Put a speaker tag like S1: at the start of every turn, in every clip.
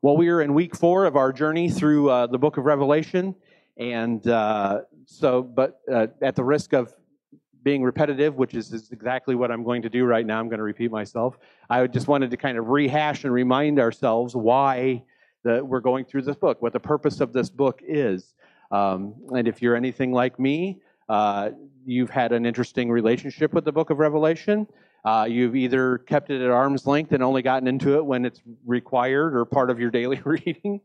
S1: Well, we are in week 4 of our journey through the book of Revelation, and at the risk of being repetitive, which is exactly what I'm going to do right now, I'm going to repeat myself. I just wanted to kind of rehash and remind ourselves why we're going through this book, what the purpose of this book is. And if you're anything like me, you've had an interesting relationship with the book of Revelation. You've either kept it at arm's length and only gotten into it when it's required or part of your daily reading,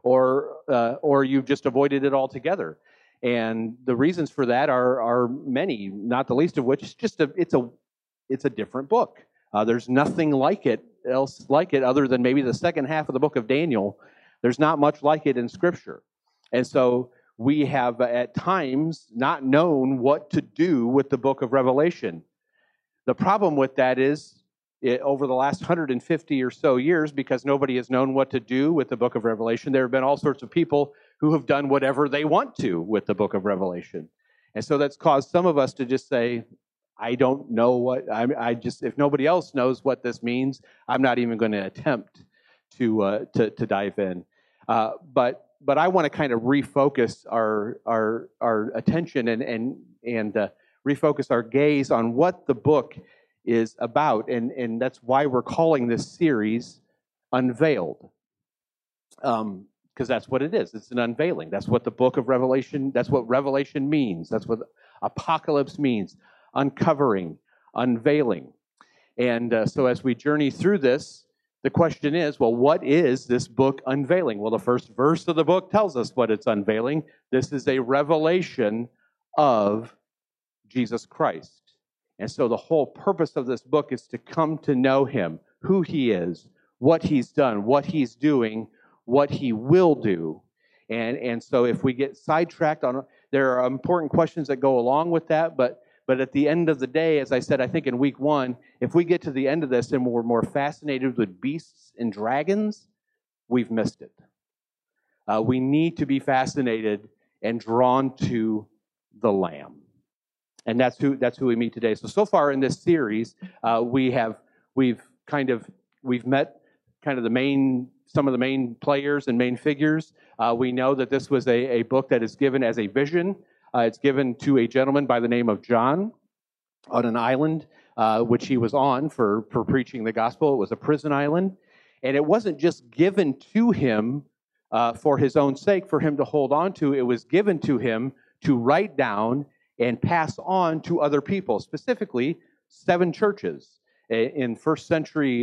S1: or you've just avoided it altogether. And the reasons for that are many, not the least of which is just it's a different book. There's nothing else like it other than maybe the second half of the book of Daniel. There's not much like it in Scripture. And so we have at times not known what to do with the book of Revelation. The problem with that is, over the last 150 or so years, because nobody has known what to do with the book of Revelation, there have been all sorts of people who have done whatever they want to with the book of Revelation. And so that's caused some of us to just say, I don't know what, if nobody else knows what this means, I'm not even going to attempt to dive in. But I want to kind of refocus our attention and refocus our gaze on what the book is about, and that's why we're calling this series Unveiled, because that's what it is. It's an unveiling. That's what the book of Revelation, that's what Revelation means. That's what Apocalypse means, uncovering, unveiling. And so as we journey through this, the question is, well, what is this book unveiling? Well, the first verse of the book tells us what it's unveiling. This is a revelation of Jesus Christ. And so the whole purpose of this book is to come to know him, who he is, what he's done, what he's doing, what he will do. And so if we get sidetracked on, there are important questions that go along with that, but at the end of the day, as I said, I think in week 1, if we get to the end of this and we're more fascinated with beasts and dragons, we've missed it. We need to be fascinated and drawn to the Lamb. And that's who we meet today. So far in this series, we've met kind of some of the main players and main figures. We know that this was a book that is given as a vision. It's given to a gentleman by the name of John on an island, which he was on for preaching the gospel. It was a prison island. And it wasn't just given to him for his own sake, for him to hold on to. It was given to him to write down and pass on to other people, specifically 7 churches in the first century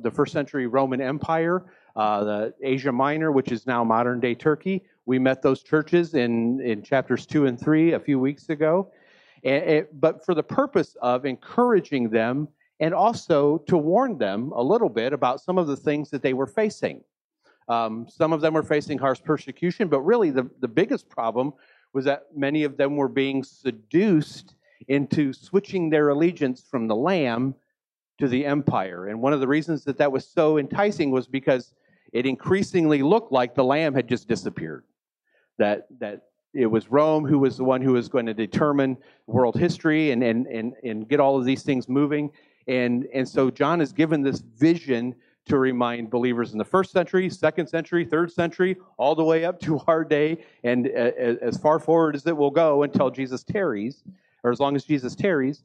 S1: Roman Empire, the Asia Minor, which is now modern-day Turkey. We met those churches in chapters 2 and 3 a few weeks ago, but for the purpose of encouraging them and also to warn them a little bit about some of the things that they were facing. Some of them were facing harsh persecution, but really the biggest problem was that many of them were being seduced into switching their allegiance from the Lamb to the empire. And one of the reasons that was so enticing was because it increasingly looked like the Lamb had just disappeared. That it was Rome who was the one who was going to determine world history and get all of these things moving. And so John is given this vision to remind believers in the 1st century, 2nd century, 3rd century, all the way up to our day, and as far forward as it will go until Jesus tarries, or as long as Jesus tarries,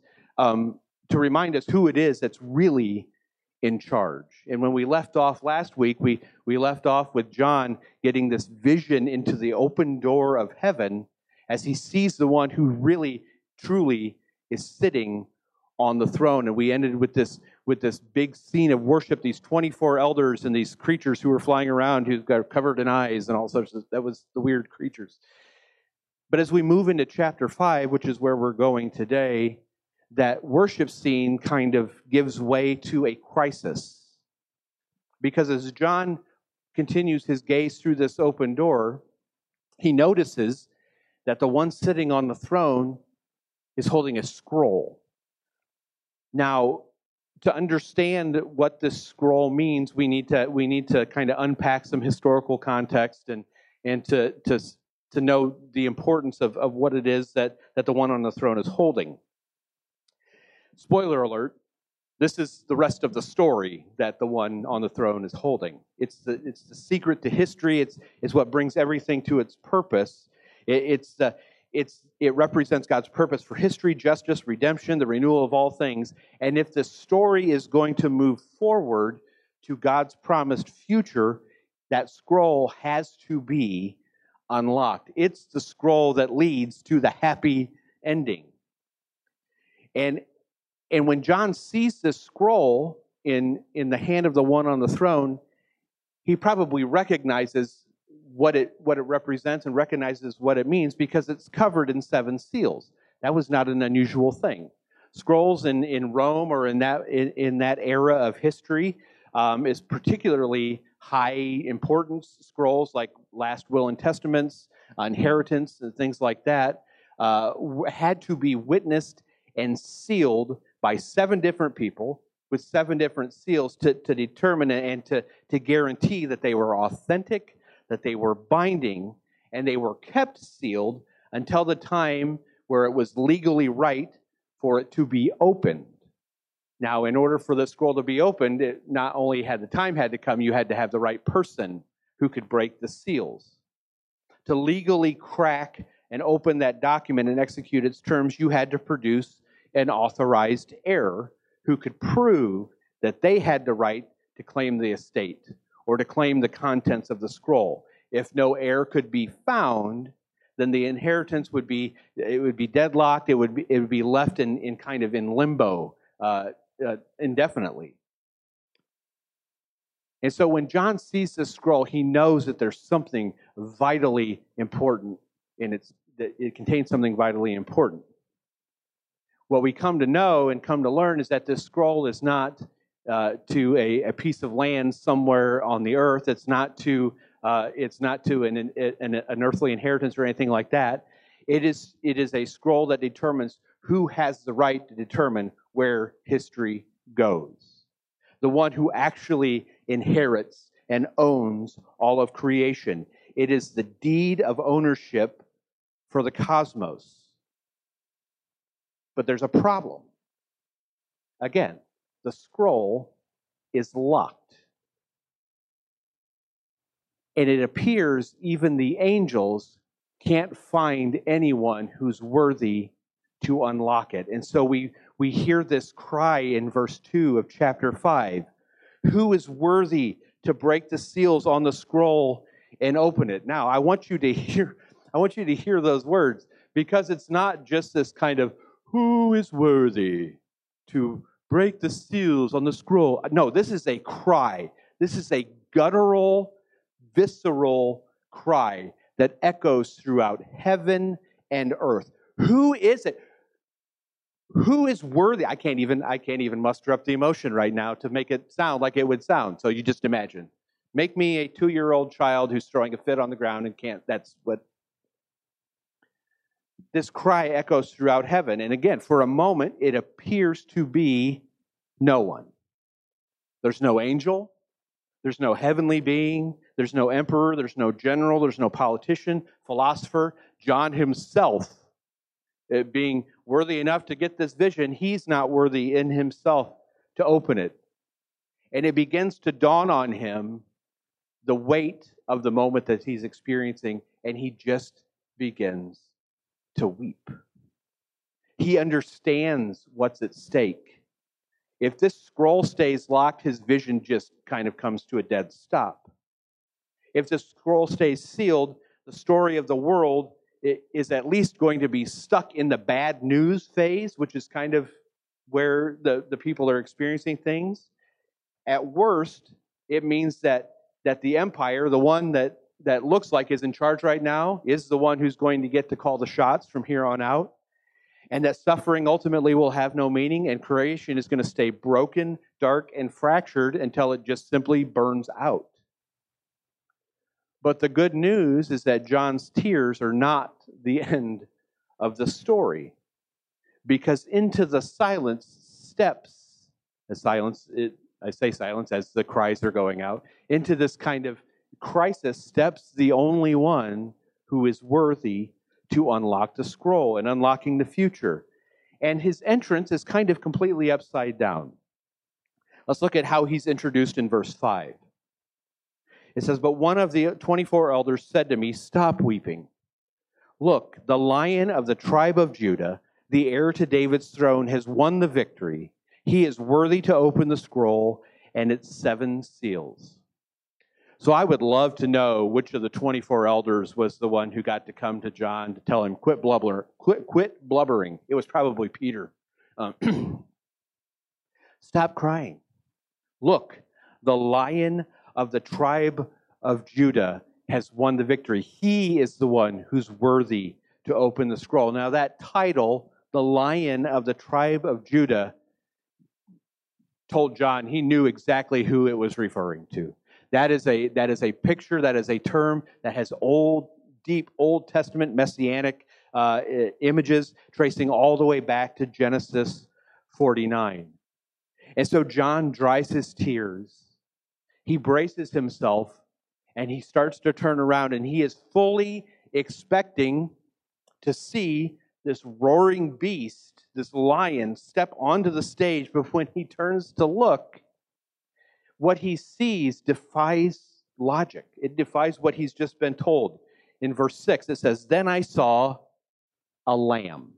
S1: to remind us who it is that's really in charge. And when we left off last week, we left off with John getting this vision into the open door of heaven as he sees the one who really, truly is sitting on the throne. And we ended with this big scene of worship, these 24 elders and these creatures who were flying around who got covered in eyes and all sorts of, that was the weird creatures. But as we move into chapter 5, which is where we're going today, that worship scene kind of gives way to a crisis. Because as John continues his gaze through this open door, he notices that the one sitting on the throne is holding a scroll. Now, to understand what this scroll means, we need to kind of unpack some historical context and to know the importance of what it is that the one on the throne is holding. Spoiler alert, This is the rest of the story that the one on the throne is holding. It's the secret to history. It's what brings everything to its purpose. It represents God's purpose for history, justice, redemption, the renewal of all things. And if the story is going to move forward to God's promised future, that scroll has to be unlocked. It's the scroll that leads to the happy ending. And when John sees this scroll in the hand of the one on the throne, he probably recognizes what it represents and recognizes what it means because it's covered in 7 seals. That was not an unusual thing. Scrolls in Rome or in that era of history is particularly high importance. Scrolls like last will and testaments, inheritance, and things like that had to be witnessed and sealed by 7 different people with 7 different seals to determine and to guarantee that they were authentic, that they were binding, and they were kept sealed until the time where it was legally right for it to be opened. Now, in order for the scroll to be opened, it not only had the time had to come, you had to have the right person who could break the seals. To legally crack and open that document and execute its terms, you had to produce an authorized heir who could prove that they had the right to claim the estate or to claim the contents of the scroll. If no heir could be found, then the inheritance would be deadlocked. It would be left in kind of in limbo indefinitely. And so when John sees this scroll, he knows that there's something vitally important in it. That it contains something vitally important. What we come to know and come to learn is that this scroll is not to a piece of land somewhere on the earth. It's not to an earthly inheritance or anything like that. It is a scroll that determines who has the right to determine where history goes. The one who actually inherits and owns all of creation. It is the deed of ownership for the cosmos. But there's a problem. Again, the scroll is locked. And it appears even the angels can't find anyone who's worthy to unlock it. And so we hear this cry in verse 2 of chapter 5. Who is worthy to break the seals on the scroll and open it? Now, I want you to hear those words, because it's not just this kind of who is worthy to break the seals on the scroll. No, this is a cry. This is a guttural, visceral cry that echoes throughout heaven and earth. Who is it? Who is worthy? I can't even muster up the emotion right now to make it sound like it would sound. So you just imagine. Make me a 2-year-old child who's throwing a fit on the ground and can't. That's what. This cry echoes throughout heaven. And again, for a moment, it appears to be no one. There's no angel. There's no heavenly being. There's no emperor. There's no general. There's no politician, philosopher. John himself, being worthy enough to get this vision, he's not worthy in himself to open it. And it begins to dawn on him the weight of the moment that he's experiencing, and he just begins to weep. He understands what's at stake. If this scroll stays locked, his vision just kind of comes to a dead stop. If the scroll stays sealed, the story of the world is at least going to be stuck in the bad news phase, which is kind of where the people are experiencing things. At worst, it means that the empire, the one that looks like is in charge right now, is the one who's going to get to call the shots from here on out. And that suffering ultimately will have no meaning, and creation is going to stay broken, dark, and fractured until it just simply burns out. But the good news is that John's tears are not the end of the story, because into the silence steps, I say silence as the cries are going out, into this kind of crisis steps the only one who is worthy to unlock the scroll and unlocking the future. And his entrance is kind of completely upside down. Let's look at how he's introduced in verse 5. It says, "But one of the 24 elders said to me, 'Stop weeping. Look, the Lion of the tribe of Judah, the heir to David's throne, has won the victory. He is worthy to open the scroll and its 7 seals.'" So I would love to know which of the 24 elders was the one who got to come to John to tell him, quit blubbering. It was probably Peter. Stop crying. Look, the Lion of the tribe of Judah has won the victory. He is the one who's worthy to open the scroll. Now that title, the Lion of the tribe of Judah, told John he knew exactly who it was referring to. That is a picture, that is a term that has deep Old Testament messianic images tracing all the way back to Genesis 49. And so John dries his tears. He braces himself and he starts to turn around, and he is fully expecting to see this roaring beast, this lion, step onto the stage. But when he turns to look, what he sees defies logic. It defies what he's just been told. In verse 6, it says, "Then I saw a lamb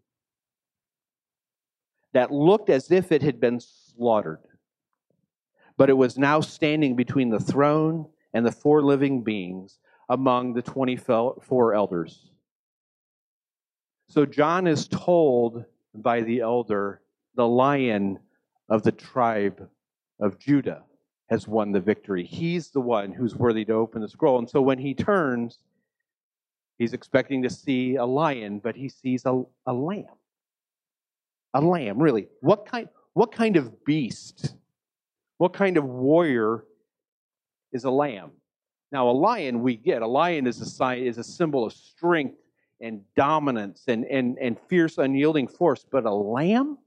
S1: that looked as if it had been slaughtered, but it was now standing between the throne and the 4 living beings among the 24 elders." So John is told by the elder, the Lion of the tribe of Judah has won the victory. He's the one who's worthy to open the scroll. And so when he turns, he's expecting to see a lion, but he sees a lamb. A lamb, really. What kind of beast, what kind of warrior is a lamb? Now, a lion we get. A lion is a symbol of strength and dominance and fierce, unyielding force. But a lamb?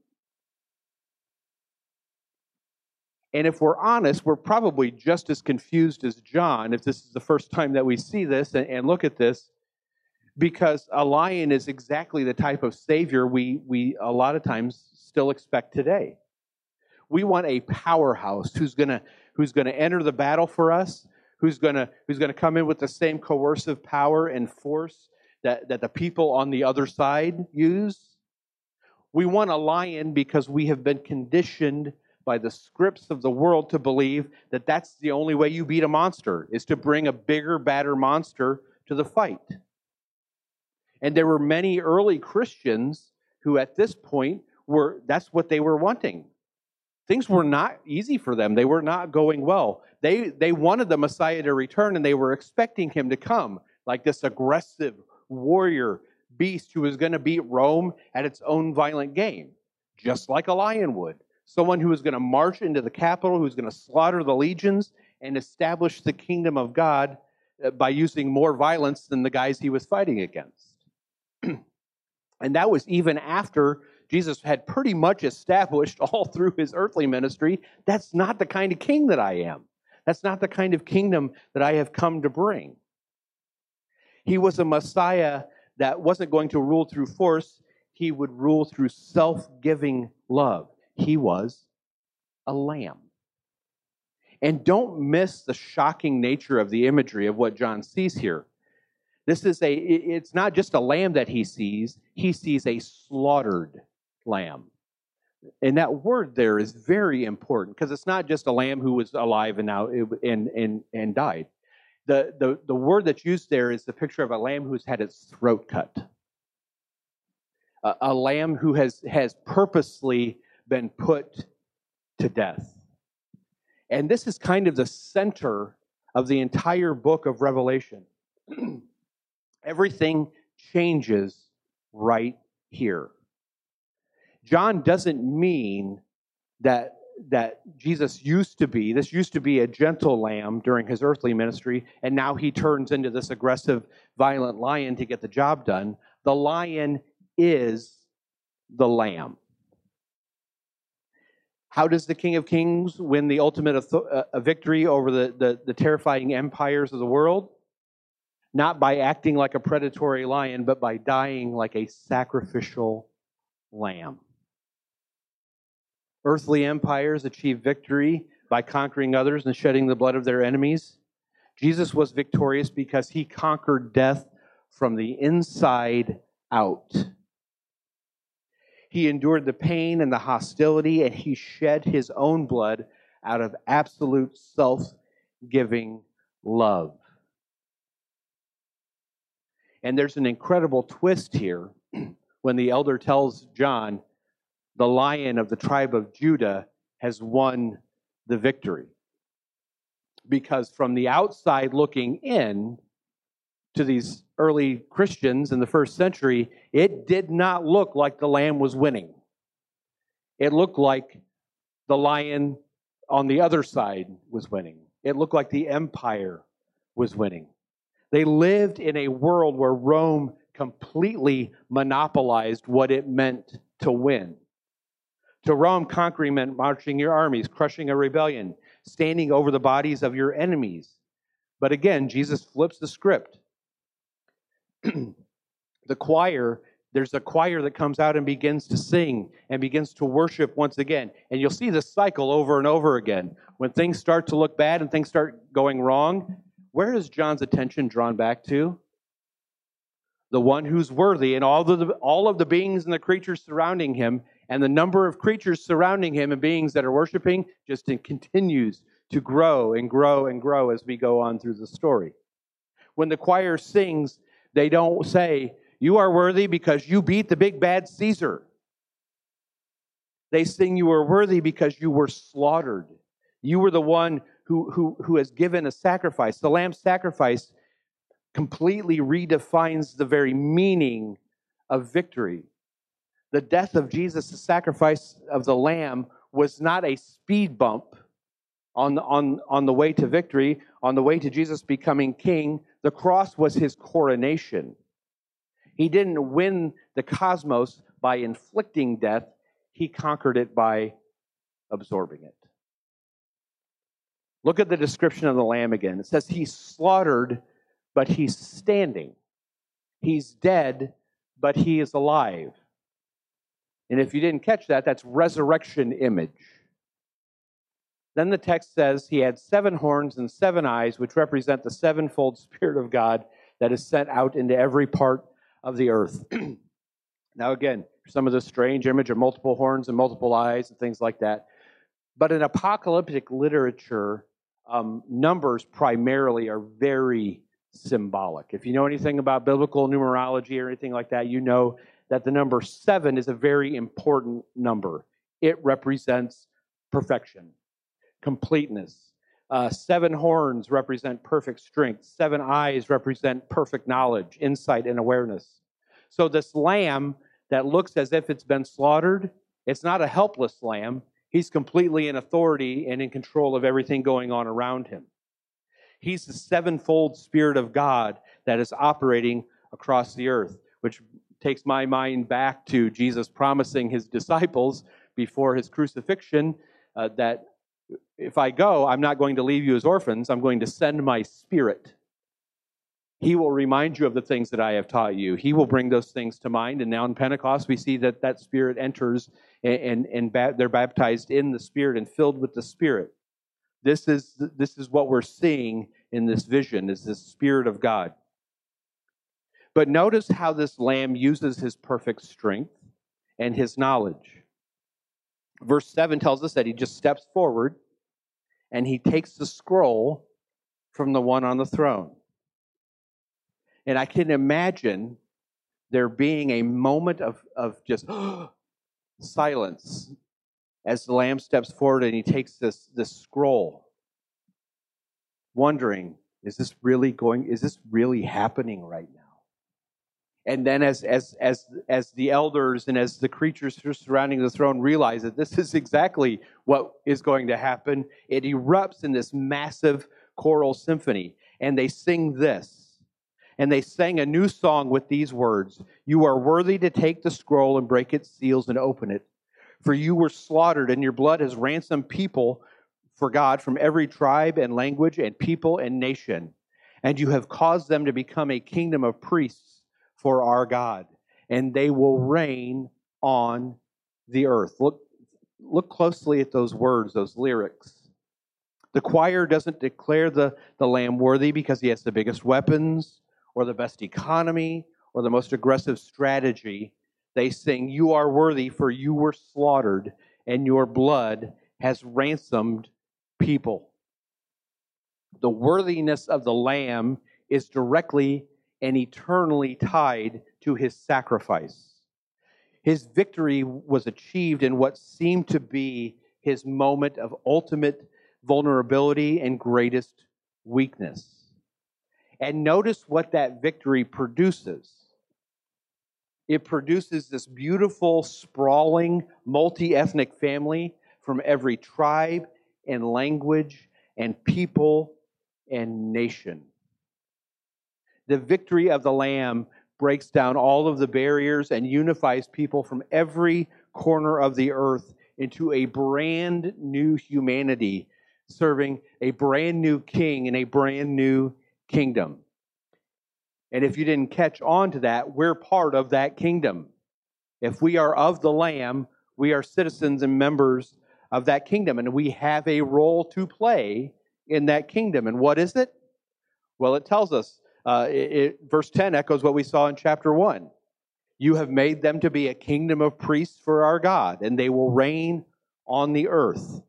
S1: And if we're honest, we're probably just as confused as John if this is the first time that we see this and look at this, because a lion is exactly the type of savior we a lot of times still expect today. We want a powerhouse who's gonna enter the battle for us, who's gonna come in with the same coercive power and force that the people on the other side use. We want a lion because we have been conditioned by the scripts of the world to believe that that's the only way you beat a monster, is to bring a bigger, badder monster to the fight. And there were many early Christians who at this point that's what they were wanting. Things were not easy for them. They were not going well. They wanted the Messiah to return, and they were expecting him to come like this aggressive warrior beast who was going to beat Rome at its own violent game, just like a lion would. Someone who was going to march into the capital, who was going to slaughter the legions and establish the kingdom of God by using more violence than the guys he was fighting against. And that was even after Jesus had pretty much established all through his earthly ministry, that's not the kind of king that I am. That's not the kind of kingdom that I have come to bring. He was a Messiah that wasn't going to rule through force. He would rule through self-giving love. He was a lamb. And don't miss the shocking nature of the imagery of what John sees here. It's not just a lamb that he sees a slaughtered lamb. And that word there is very important, because it's not just a lamb who was alive and now and died. The word that's used there is the picture of a lamb who's had its throat cut. A lamb who has purposely been put to death. And this is kind of the center of the entire book of Revelation. Everything changes right here. John doesn't mean that Jesus used to be a gentle lamb during his earthly ministry, and now he turns into this aggressive, violent lion to get the job done. The lion is the lamb. How does the King of Kings win the ultimate victory over the terrifying empires of the world? Not by acting like a predatory lion, but by dying like a sacrificial lamb. Earthly empires achieve victory by conquering others and shedding the blood of their enemies. Jesus was victorious because he conquered death from the inside out. He endured the pain and the hostility, and he shed his own blood out of absolute self-giving love. And there's an incredible twist here when the elder tells John, the Lion of the tribe of Judah has won the victory. Because from the outside looking in to these early Christians in the first century, it did not look like the Lamb was winning. It looked like the Lion on the other side was winning. It looked like the empire was winning. They lived in a world where Rome completely monopolized what it meant to win. To Rome, conquering meant marching your armies, crushing a rebellion, standing over the bodies of your enemies. But again, Jesus flips the script. The choir, there's a choir that comes out and begins to sing and begins to worship once again. And you'll see this cycle over and over again. When things start to look bad and things start going wrong, where is John's attention drawn back to? The one who's worthy, and all of the beings and the creatures surrounding him, and the number of creatures surrounding him and beings that are worshiping just continues to grow and grow and grow as we go on through the story. When the choir sings, they don't say, "You are worthy because you beat the big bad Caesar." They sing, "You are worthy because you were slaughtered. You were the one who has given a sacrifice." The Lamb's sacrifice completely redefines the very meaning of victory. The death of Jesus, the sacrifice of the Lamb, was not a speed bump on the way to victory, on the way to Jesus becoming king. The cross was his coronation. He didn't win the cosmos by inflicting death. He conquered it by absorbing it. Look at the description of the Lamb again. It says he's slaughtered, but he's standing. He's dead, but he is alive. And if you didn't catch that, that's resurrection image. Then the text says he had 7 horns and 7 eyes, which represent the sevenfold Spirit of God that is sent out into every part of the earth. Now again, some of the strange image of multiple horns and multiple eyes and things like that. But in apocalyptic literature, numbers primarily are very symbolic. If you know anything about biblical numerology or anything like that, you know that the number 7 is a very important number. It represents perfection, completeness. 7 horns represent perfect strength. 7 eyes represent perfect knowledge, insight, and awareness. So this lamb that looks as if it's been slaughtered, it's not a helpless lamb. He's completely in authority and in control of everything going on around him. He's the sevenfold Spirit of God that is operating across the earth, which takes my mind back to Jesus promising his disciples before his crucifixion that if I go, I'm not going to leave you as orphans. I'm going to send my Spirit. He will remind you of the things that I have taught you. He will bring those things to mind. And now in Pentecost, we see that that Spirit enters and they're baptized in the Spirit and filled with the Spirit. This is what we're seeing in this vision, is this Spirit of God. But notice how this lamb uses his perfect strength and his knowledge. Verse 7 tells us that he just steps forward and he takes the scroll from the one on the throne. And I can imagine there being a moment of just silence as the lamb steps forward and he takes this scroll, wondering, is this really happening right now? And then as the elders and as the creatures surrounding the throne realize that this is exactly what is going to happen, it erupts in this massive choral symphony. And they sing this. And they sang a new song with these words: "You are worthy to take the scroll and break its seals and open it. For you were slaughtered, and your blood has ransomed people for God from every tribe and language and people and nation. And you have caused them to become a kingdom of priests for our God, and they will reign on the earth." Look, look closely at those words, those lyrics. The choir doesn't declare the Lamb worthy because he has the biggest weapons or the best economy or the most aggressive strategy. They sing, "You are worthy, for you were slaughtered, and your blood has ransomed people." The worthiness of the Lamb is directly and eternally tied to his sacrifice. His victory was achieved in what seemed to be his moment of ultimate vulnerability and greatest weakness. And notice what that victory produces. It produces this beautiful, sprawling, multi-ethnic family from every tribe and language and people and nation. The victory of the Lamb breaks down all of the barriers and unifies people from every corner of the earth into a brand new humanity, serving a brand new king in a brand new kingdom. And if you didn't catch on to that, we're part of that kingdom. If we are of the Lamb, we are citizens and members of that kingdom, and we have a role to play in that kingdom. And what is it? Well, it tells us, verse 10 echoes what we saw in chapter 1. You have made them to be a kingdom of priests for our God, and they will reign on the earth.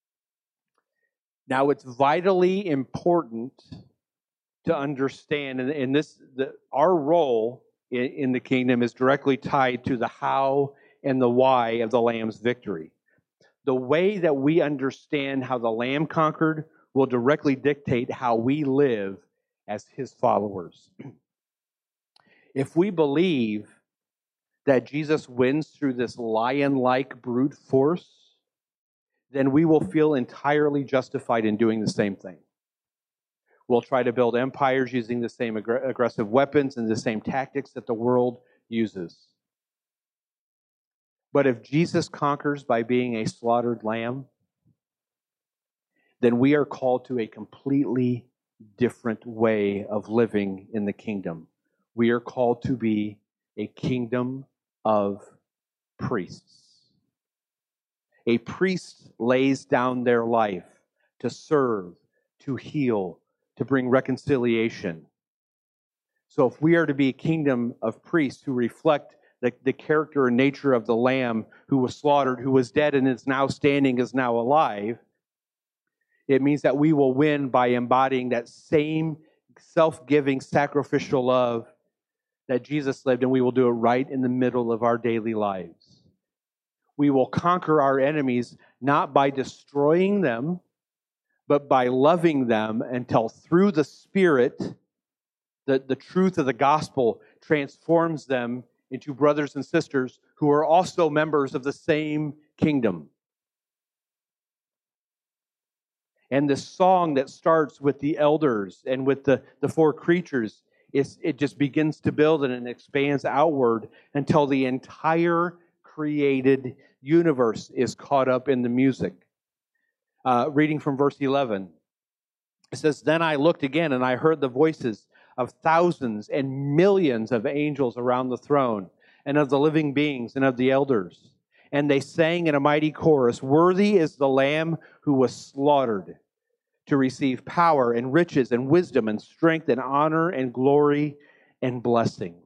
S1: Now, it's vitally important to understand, and our role in the kingdom is directly tied to the how and the why of the Lamb's victory. The way that we understand how the Lamb conquered will directly dictate how we live as his followers. If we believe that Jesus wins through this lion-like brute force, then we will feel entirely justified in doing the same thing. We'll try to build empires using the same aggressive weapons and the same tactics that the world uses. But if Jesus conquers by being a slaughtered lamb, then we are called to a completely different way of living in the kingdom. We are called to be a kingdom of priests. A priest lays down their life to serve, to heal, to bring reconciliation. So if we are to be a kingdom of priests who reflect the character and nature of the Lamb who was slaughtered, who was dead and is now standing, is now alive, it means that we will win by embodying that same self-giving, sacrificial love that Jesus lived, and we will do it right in the middle of our daily lives. We will conquer our enemies not by destroying them, but by loving them until through the Spirit, the truth of the gospel transforms them into brothers and sisters who are also members of the same kingdom. And the song that starts with the elders and with the four creatures, it just begins to build and it expands outward until the entire created universe is caught up in the music. Reading from verse 11, it says, "Then I looked again and I heard the voices of thousands and millions of angels around the throne and of the living beings and of the elders. And they sang in a mighty chorus, 'Worthy is the Lamb who was slaughtered to receive power and riches and wisdom and strength and honor and glory and blessing.'"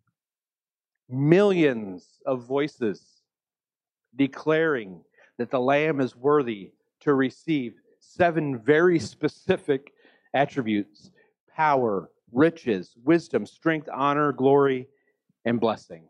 S1: Millions of voices declaring that the Lamb is worthy to receive 7 very specific attributes: power, riches, wisdom, strength, honor, glory, and blessing.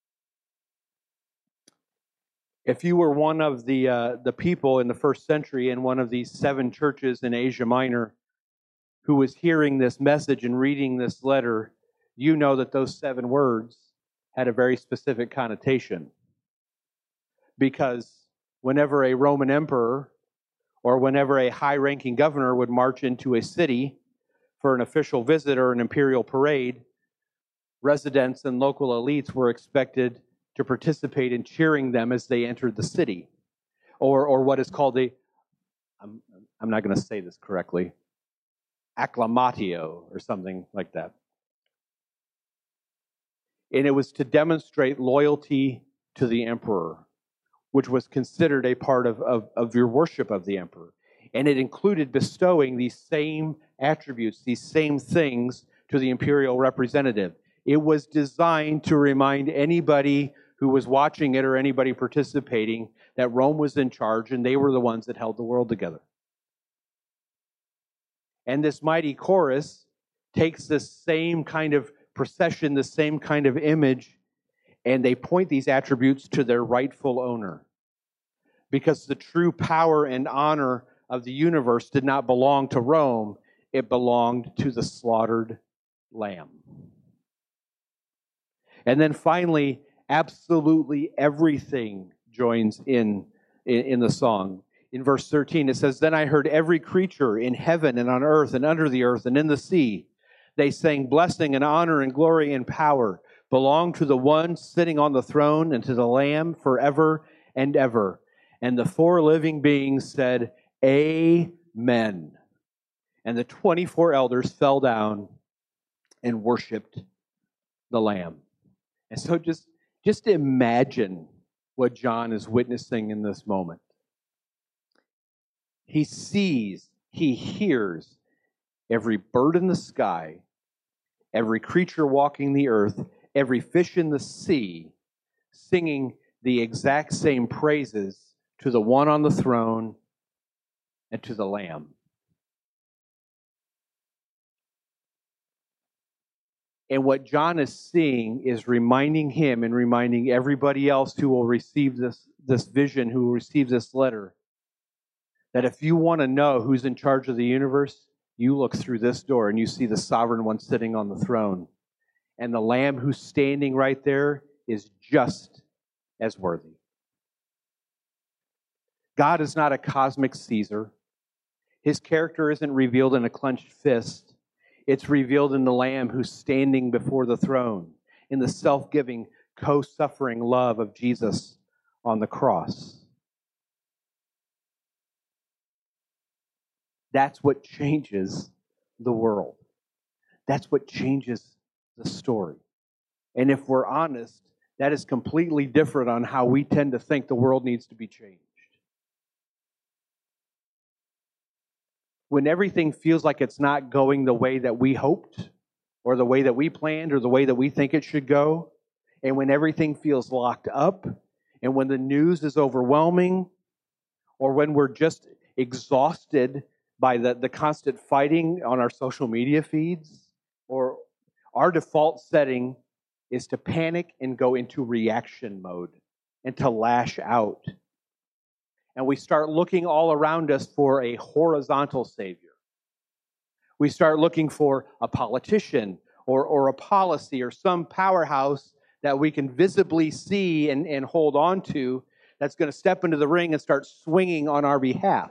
S1: If you were one of the people in the first century in one of these 7 churches in Asia Minor who was hearing this message and reading this letter, you know that those 7 words had a very specific connotation. Because whenever a Roman emperor or whenever a high-ranking governor would march into a city for an official visit or an imperial parade, residents and local elites were expected to participate in cheering them as they entered the city, or what is called I'm not going to say this correctly, acclamatio or something like that. And it was to demonstrate loyalty to the emperor which was considered a part of your worship of the emperor. And it included bestowing these same attributes, these same things to the imperial representative. It was designed to remind anybody who was watching it or anybody participating that Rome was in charge and they were the ones that held the world together. And this mighty chorus takes this same kind of procession, the same kind of image, and they point these attributes to their rightful owner. Because the true power and honor of the universe did not belong to Rome, it belonged to the slaughtered lamb. And then finally, absolutely everything joins in the song. In verse 13, it says, "Then I heard every creature in heaven and on earth and under the earth and in the sea. They sang blessing and honor and glory and power belong to the one sitting on the throne and to the Lamb forever and ever." And the four living beings said, "Amen." And the 24 elders fell down and worshiped the Lamb. And so just imagine what John is witnessing in this moment. He sees, he hears every bird in the sky, every creature walking the earth, every fish in the sea, singing the exact same praises to the one on the throne and to the Lamb. And what John is seeing is reminding him and reminding everybody else who will receive this vision, who will receive this letter, that if you want to know who's in charge of the universe, you look through this door and you see the sovereign one sitting on the throne. And the Lamb who's standing right there is just as worthy. God is not a cosmic Caesar. His character isn't revealed in a clenched fist. It's revealed in the Lamb who's standing before the throne, in the self-giving, co-suffering love of Jesus on the cross. That's what changes the world. That's what changes the story. And if we're honest, that is completely different on how we tend to think the world needs to be changed. When everything feels like it's not going the way that we hoped, or the way that we planned, or the way that we think it should go, and when everything feels locked up, and when the news is overwhelming, or when we're just exhausted by the constant fighting on our social media feeds, or our default setting is to panic and go into reaction mode and to lash out. And we start looking all around us for a horizontal savior. We start looking for a politician or a policy or some powerhouse that we can visibly see and hold on to that's going to step into the ring and start swinging on our behalf.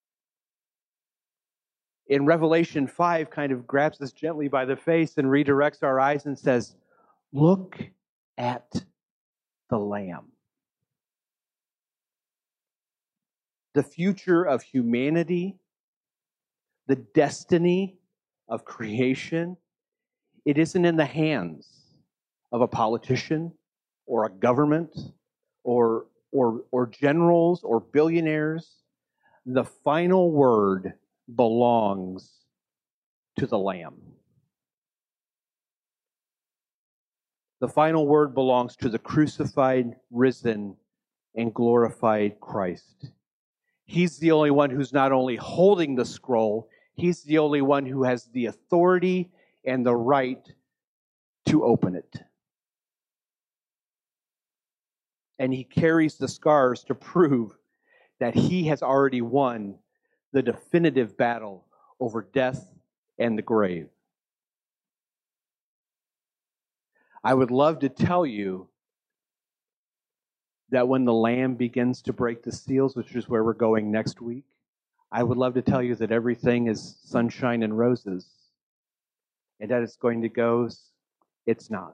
S1: In Revelation 5, kind of grabs us gently by the face and redirects our eyes and says, "Look at the Lamb." The future of humanity, the destiny of creation, it isn't in the hands of a politician or a government or generals or billionaires. The final word belongs to the Lamb. The final word belongs to the crucified, risen, and glorified Christ. He's the only one who's not only holding the scroll, he's the only one who has the authority and the right to open it. And he carries the scars to prove that he has already won the definitive battle over death and the grave. I would love to tell you that when the Lamb begins to break the seals, which is where we're going next week, I would love to tell you that everything is sunshine and roses, and that it's going to go. It's not.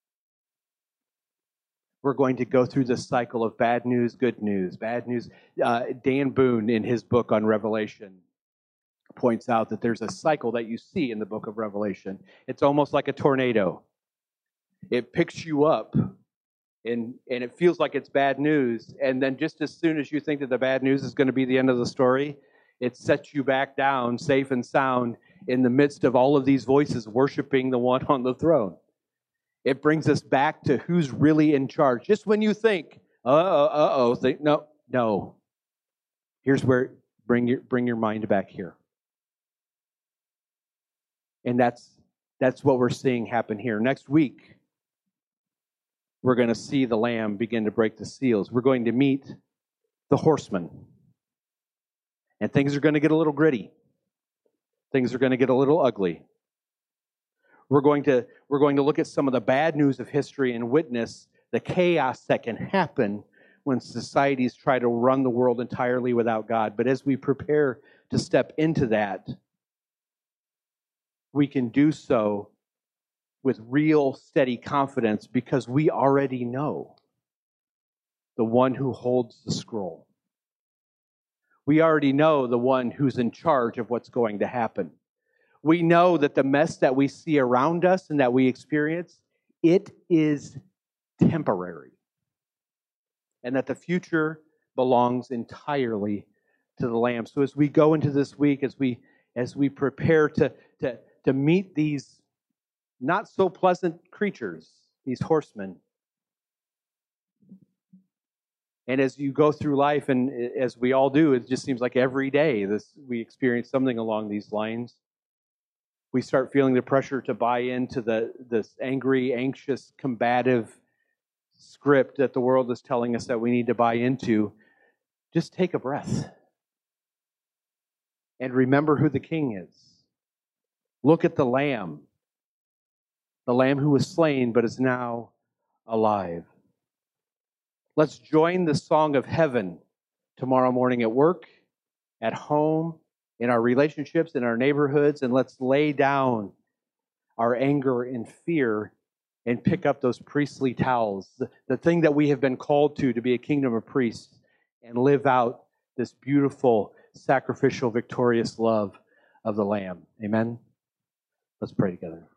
S1: We're going to go through this cycle of bad news, good news, bad news. Dan Boone, in his book on Revelation, points out that there's a cycle that you see in the book of Revelation. It's almost like a tornado. It picks you up and it feels like it's bad news. And then just as soon as you think that the bad news is going to be the end of the story, it sets you back down safe and sound in the midst of all of these voices worshiping the one on the throne. It brings us back to who's really in charge. Just when you think, think no. Here's where bring your mind back here. And that's what we're seeing happen here. Next week, we're going to see the Lamb begin to break the seals. We're going to meet the horsemen. And things are going to get a little gritty. Things are going to get a little ugly. We're going to look at some of the bad news of history and witness the chaos that can happen when societies try to run the world entirely without God. But as we prepare to step into that, we can do so with real steady confidence because we already know the one who holds the scroll. We already know the one who's in charge of what's going to happen. We know that the mess that we see around us and that we experience, it is temporary. And that the future belongs entirely to the Lamb. So as we go into this week, as we prepare to meet these not so pleasant creatures, these horsemen, and as you go through life, and as we all do, it just seems like every day we experience something along these lines. We start feeling the pressure to buy into this angry, anxious, combative script that the world is telling us that we need to buy into. Just take a breath and remember who the King is. Look at the Lamb who was slain but is now alive. Let's join the song of heaven tomorrow morning at work, at home, in our relationships, in our neighborhoods, and let's lay down our anger and fear and pick up those priestly towels, the thing that we have been called to be a kingdom of priests, and live out this beautiful, sacrificial, victorious love of the Lamb. Amen? Let's pray together.